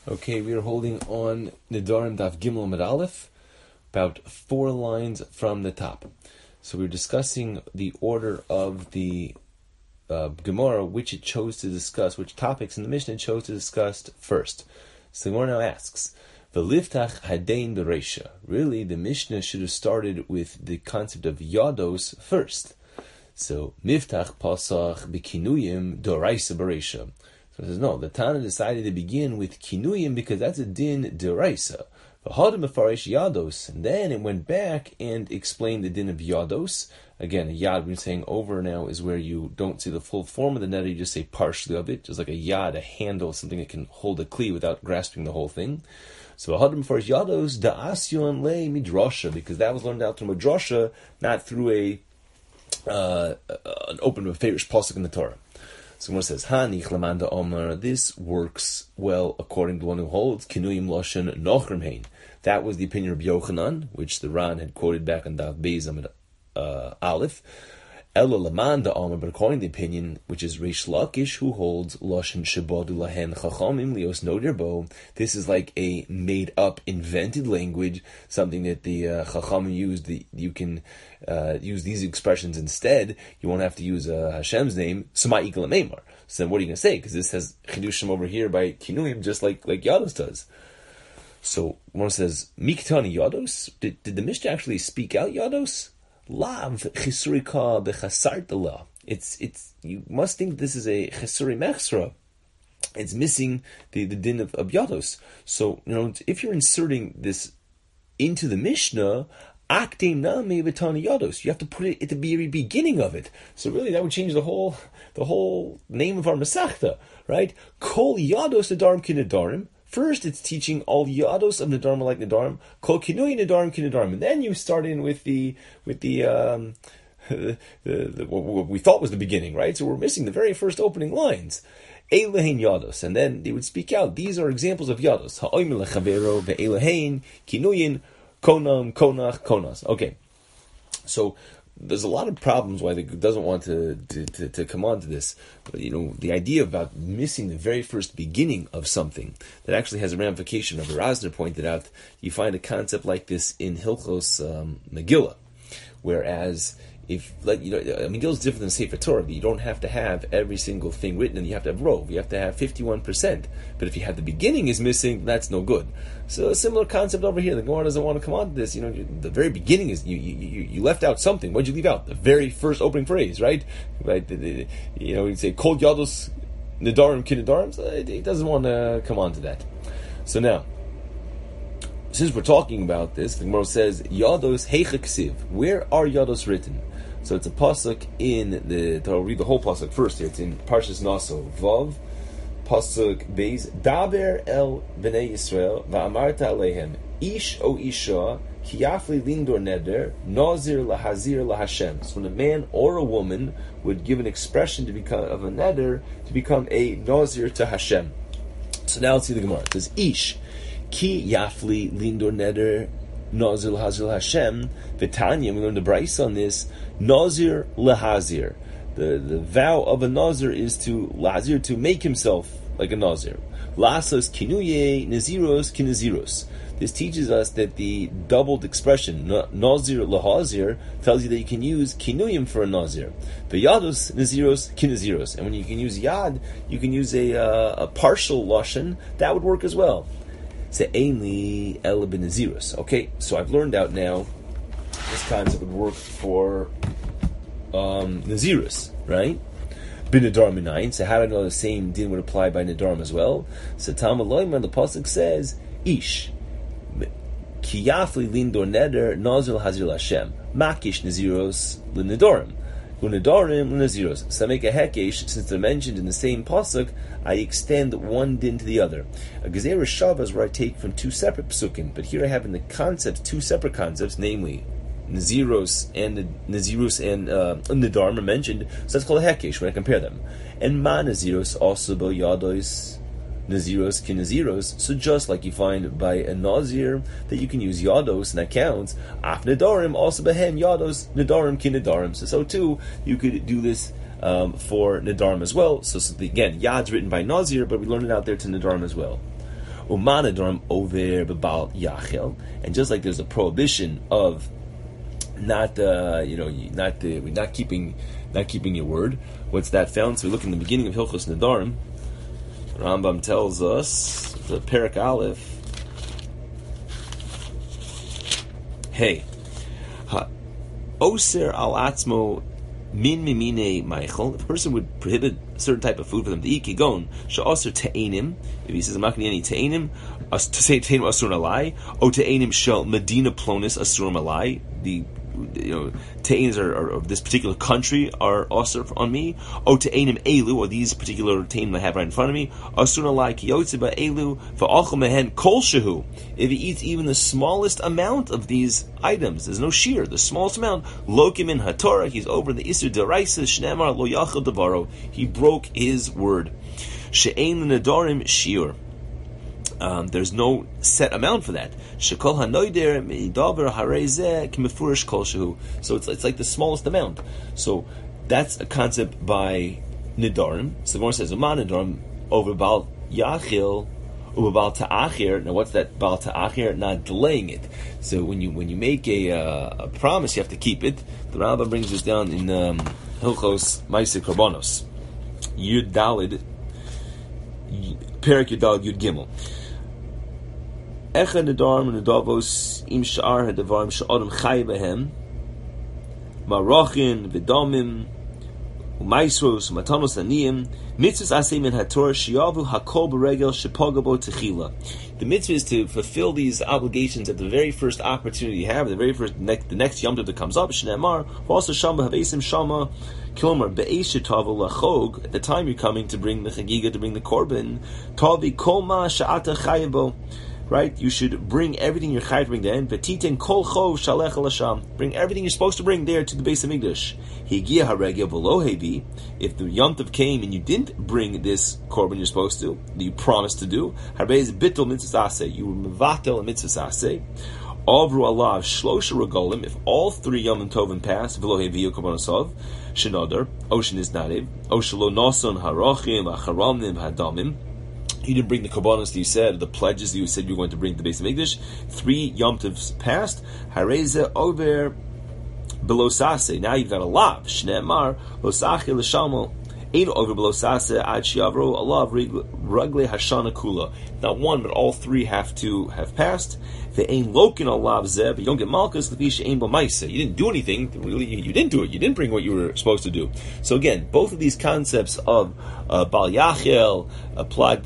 Okay, we are holding on Nedarim Daf Gimel Amud Aleph, about 4 lines from the top. So we're discussing the order of the Gemara, which it chose to discuss, which topics in the Mishnah it chose to discuss first. So the Gemara now asks, V'liftach hadein b'reisha. Really, the Mishnah should have started with the concept of yados first. So, miftach pasach b'kinuyim doraisa b'reisha. So it says, no, the Tana decided to begin with kinuyim because that's a din deraisa. V'hadam mefarish yados, and then it went back and explained the din of yados. Again, a yad, we're saying over now, is where you don't see the full form of the neder, you just say partially of it, just like a yad, a handle, something that can hold a kli without grasping the whole thing. So v'hadam mefarish yados da'asyon le midrasha, because that was learned out through midrasha, not through an open mefarish pasuk in the Torah. So Gemara says, "Hanich lamanda omer." This works well according to one who holds kinuyim loshen nochrim hein. That was the opinion of Yochanan, which the Ran had quoted back on Daf Beis Amud Aleph. Elo lamanda omer, but according to the opinion, which is Reish Lakish, who holds loshen shebodu lahen chachamim lios nodir bo. This is like a made-up, invented language, something that the chachamim used. You can use these expressions instead. You won't have to use Hashem's name. Sema ikal meimar. So then, what are you going to say? Because this has chidushim over here by kinuyim, just like Yados does. So one says, Miktani Yados. Did the Mishnah actually speak out Yados? Lav chisurika bechasartala. It's you must think this is a chisuri mechsra. It's missing the din of yados. So if you're inserting this into the Mishnah, akdem nami v'tani yados, you have to put it at the very beginning of it. So really, that would change the whole name of our Masechta, right? Kol yados nedarim kinedarim. First, it's teaching all yados of nedarim like nedarim. Kol kinui nedarim kinedarim, and then you start in with the what we thought was the beginning, right? So we're missing the very first opening lines. Eilehein yados, and then they would speak out. These are examples of yados. Ha'oimel lechavero ve'eilehein kinuyin konam konach konas. Okay, so there's a lot of problems why they doesn't want to come on to this. But, the idea about missing the very first beginning of something that actually has a ramification. Rabbi Rosner pointed out, you find a concept like this in Hilchos Megillah, whereas Megillah is different than Sefer Torah. But you don't have to have every single thing written, and you have to have rov. You have to have 51%. But if you have the beginning is missing, that's no good. So a similar concept over here. The Gemara doesn't want to come on to this. The very beginning is you left out something. What did you leave out? The very first opening phrase, right? Right? You'd say Kol Yados Nedarim Kinedarim. So it doesn't want to come on to that. So now, since we're talking about this, the Gemara says Yados Heicha Ksiv. Where are Yados written? So it's a pasuk in I'll read the whole pasuk first here. It's in Parshas Naso Vav, pasuk Beis. Daber el bnei Yisrael va'amarta alehem ish o isha kiyafli lindor neder nazir lahazir lahashem. So when a man or a woman would give an expression to become of a neder to become a nazir to Hashem. So now let's see the Gemara. It says ish ki yafli lindor neder nazir lahazir Hashem. V'tanya, we learned the Brayso on this. Nazir lehazir. The vow of a nazir is to lazir, to make himself like a nazir. Lasas kinuye naziros kinaziros. This teaches us that the doubled expression nazir lehazir tells you that you can use kinuyim for a nazir. The yados naziros kinaziros, and when you can use yad, you can use a partial lashon. That would work as well. Se'einli el b'naziros. Okay, so I've learned out now. This concept would work for Nazirus, right? Bin Nedarim minayin. So how do I know the same din would apply by Nedarim as well? So Talmud Loimer, the pasuk says, Ish Kiyafli lindor neder nazir hazir Hashem makish naziros l'nedarim unedarim l'naziros. So I make a hekesh, since they're mentioned in the same pasuk, I extend one din to the other. A gezerah shava is where I take from two separate psukim, but here I have in the concepts two separate concepts, namely Naziros and Nedarim are mentioned, so that's called a hekesh when I compare them. And ma Naziros also bo yados Naziros ki Naziros. So just like you find by a Nazir that you can use yados and that counts, af Nedarim also behem yados Nedarim ki Nedarim. So too you could do this for Nedarim as well. So again, yad's written by Nazir, but we learn it out there to Nedarim as well. Umanadorim over bebal yachel, and just like there's a prohibition of not keeping your word. What's that found? So we look in the beginning of Hilchos Nedarim. Rambam tells us the Perek Aleph. Hey, Oser al atzmo min mimine meichel. If a person would prohibit a certain type of food for them to eat, kigon she'oser te'enim. If he says I'm not going to eat any te'enim, to say te'enim asur alai, o te'enim shel Medina plonis asur alai. The te'enim are of this particular country are asur on me. O te'enim elu, or these particular te'enim I have right in front of me, asur alai ki yotzeba elu va'achol mehen kol shehu. If he eats even the smallest amount of these items, there's no shear, the smallest amount, lokim in hatorah, he's over the isur deraisa shneimar lo yachal devaro. He broke his word. She'ein l'nedarim shiur. There's no set amount for that. Shekol hanoider midaber harezeh kimefurish kol shehu. So it's like the smallest amount. So that's a concept by nedarim. So the Gemara says Uman nedarim over bal yachil over bal ta'achir. Now what's that bal ta'achir? Not delaying it. So when you make a promise, you have to keep it. The Rambam brings this down in Hilchos Ma'aseh Korbanos Yud Dalid Perek Yud Dalid Yud Gimel. Echad nedarim nedavos im sha'ar hadavarim she'adam chay behem marachin v'damim u'maisros u'matanos aniyim mitzvahs aseh min haTorah sheyavu hakol b'regel shepagabo techila. The mitzvah is to fulfill these obligations at the very first opportunity you have, the next Yom Tov that comes up. Shneimar v'asa shama havesim shama kilomar be'esh shetavu lachog. At the time you're coming to bring the chagiga, to bring the korban, tavi kol ma sha'ata chaybo. Right, you should bring everything you're chayav to bring there. V'titen kol chov shalech al Hasham. Bring everything you're supposed to bring there to the Beis Hamikdash. Higia haregel v'lo hevi. If the Yom Tov came and you didn't bring this korban you're supposed to, that you promised to do, harbeiz bittul mitzvah aseh. You were mevatel a mitzvah aseh. Avru alav shlosha regolim. If all 3 Yom Tovim pass, v'lo hevi korbanosov shenadar ocean is nativ oshelo noson harachim acharamnim hadamim. You didn't bring the korbanos that you said, the pledges that you said you were going to bring to the Beis Hamikdash. 3 Yom Tovs passed. Hareze over below sase. Now you've got a lav. Shneemar lo sachi l'shalmo. Ein over below sase ad shiavro alav ragle hashana kula. Not one, but all 3 have to have passed. Ve'ein lokin alav zeh. You don't get malchus l'fish ein bo ma'aseh. You didn't do anything. Really, you didn't do it. You didn't bring what you were supposed to do. So again, both of these concepts of Bal Yachel applied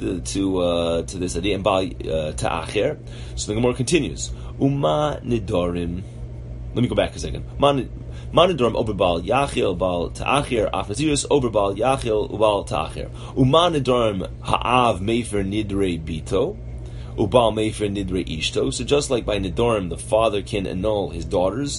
to this idea, and Bal Ta'acher. So the Gemara continues. Uma Nedarim. Let me go back a second. Manadorim over Bal Yachil, Bal Ta'achir, Afazirus over Bal Yachil, Ubal Ta'achir. Umanadorim Ha'av Mefer Nidre Bito, Ubal Mefer Nidre Ishto. So just like by Nedarim, the father can annul his daughter's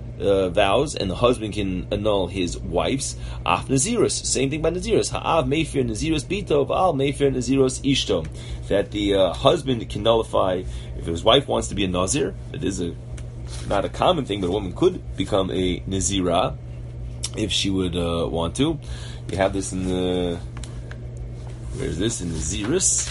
vows, and the husband can annul his wife's. Af Nazirus, same thing by Nazirus. Ha'av Mefer Nazirus Bito, Ubal Mefer Nazirus Ishto. That the husband can nullify, if his wife wants to be a Nazir, it is not a common thing, but a woman could become a Nazira if she would want to. You have this in the... Where is this? In Naziris.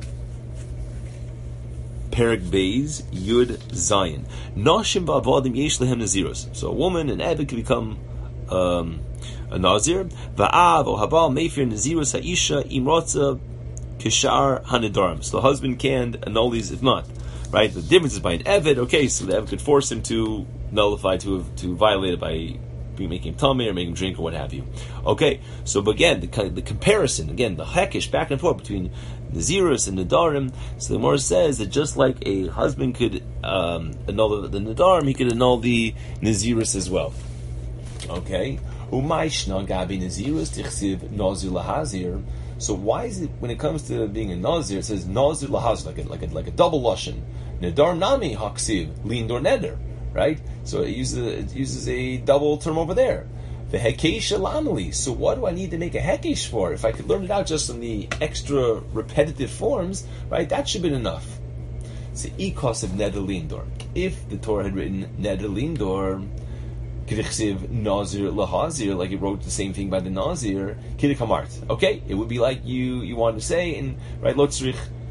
Perek Beis, Yud Zayin. Nashim v'avadim yesh lehem Naziros. So a woman, an Eved, can become a Nazir. Va'av o habal meifir Naziros ha'isha imrotza kishar hanedarim. So the husband can annul these if not. Right, the difference is by an Eved. Okay, so the Eved could force him to nullify, to violate it by making him tummy or making him drink or what have you. Okay, so but again, the comparison, again, the hekish back and forth between Nazirus and Nedarim. So the Gemara says that just like a husband could annul the Nedarim, he could annul the Nazirus as well. Okay, Umayshna Gabi Nazirus Tichsiv Nazir Lahazir. So why is it when it comes to being a Nazir, it says Nazir Lahazir, like a double lashon? Nedar Nami Haksiv Lindor Neder, right? So it uses a double term over there. The Hekesh Lamali. So what do I need to make a Hekesh for? If I could learn it out just in the extra repetitive forms, right? That should have been enough. So Ikos of Neder Lindor. If the Torah had written Neder Lindor, Kedichsiv Nazir Lahazir, like it wrote the same thing by the Nazir, Kidikamart. Okay, it would be like you wanted to say, and right, Lotzrich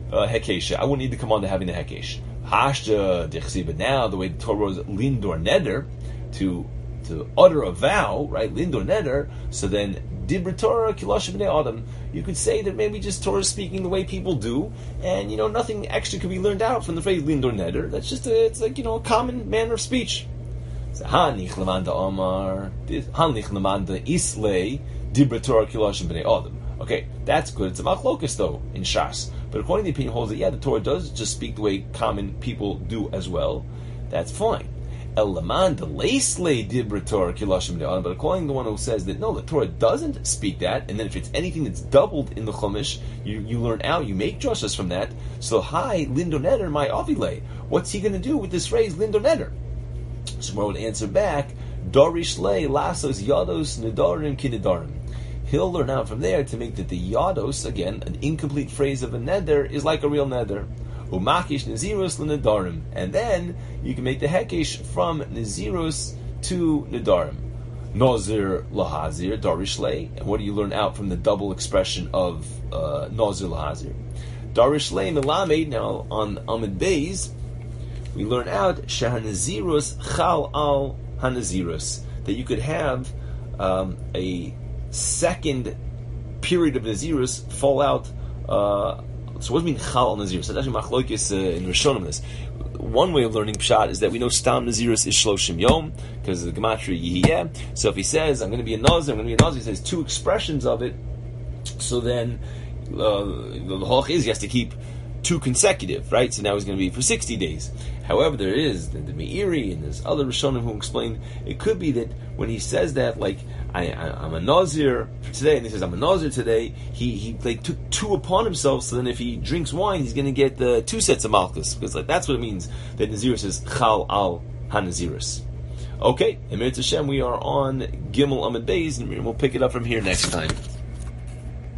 Hekesh. I wouldn't need to come on to having the Hekesh. Hashta Dichsi, but now the way the Torah is Lindor Neder, to utter a vow, right? Lindor Neder, so then Dibra Torah Kilash B'nei Adam. You could say that maybe just Torah is speaking the way people do, and nothing extra could be learned out from the phrase Lindor Neder. That's just it's like a common manner of speech. Hanich Lamanda Omar, Hanich Lamanda Islay, Dibra Torah Kilash B'nei Adam. Okay, that's good. It's a machlokas though in Shas, but according to the opinion holds that the Torah does just speak the way common people do as well. That's fine. El Lamanda Leislay Dibra Torah Kilash B'nei Adam, but according to the one who says that no, the Torah doesn't speak that, and then if it's anything that's doubled in the Chumash, you learn out, you make drushes from that. So hi Lindo Neder my Avile. What's he going to do with this phrase Lindo Neder? So Gemara would answer back, Darish lei lasos yados nedarim kinedarim. He'll learn out from there to make that the yados, again, an incomplete phrase of a neder, is like a real neder. Umakish nezirus l'nedarim. And then you can make the hekesh from nezirus to nedarim. Nazir lahazir, darish lei. And what do you learn out from the double expression of nazir lahazir? Darish lei melamed. Now on Amid Beis, we learn out shahanazirus chal al hanazirus, that you could have a second period of nazirus fall out. So what does it mean chal al nazirus? That's actually machlokes in Rishonim. This one way of learning pshat is that we know stam nazirus is shloshim yom because the gematria yihiyeh. So if he says I'm going to be a nazir, I'm going to be a nazir, he says two expressions of it. So then the halach is he has to keep two consecutive, right? So now he's going to be for 60 days. However, there is the Meiri and there's other Rishonim who explain it could be that when he says that, like I'm a Nazir today, and he says I'm a Nazir today, he like took two upon himself. So then if he drinks wine, he's going to get the two sets of malchus, because like that's what it means that Nazirus is Chal al Hanazirus. Okay, Emir Hashem, we are on Gimel Amid Beis, and we'll pick it up from here next time.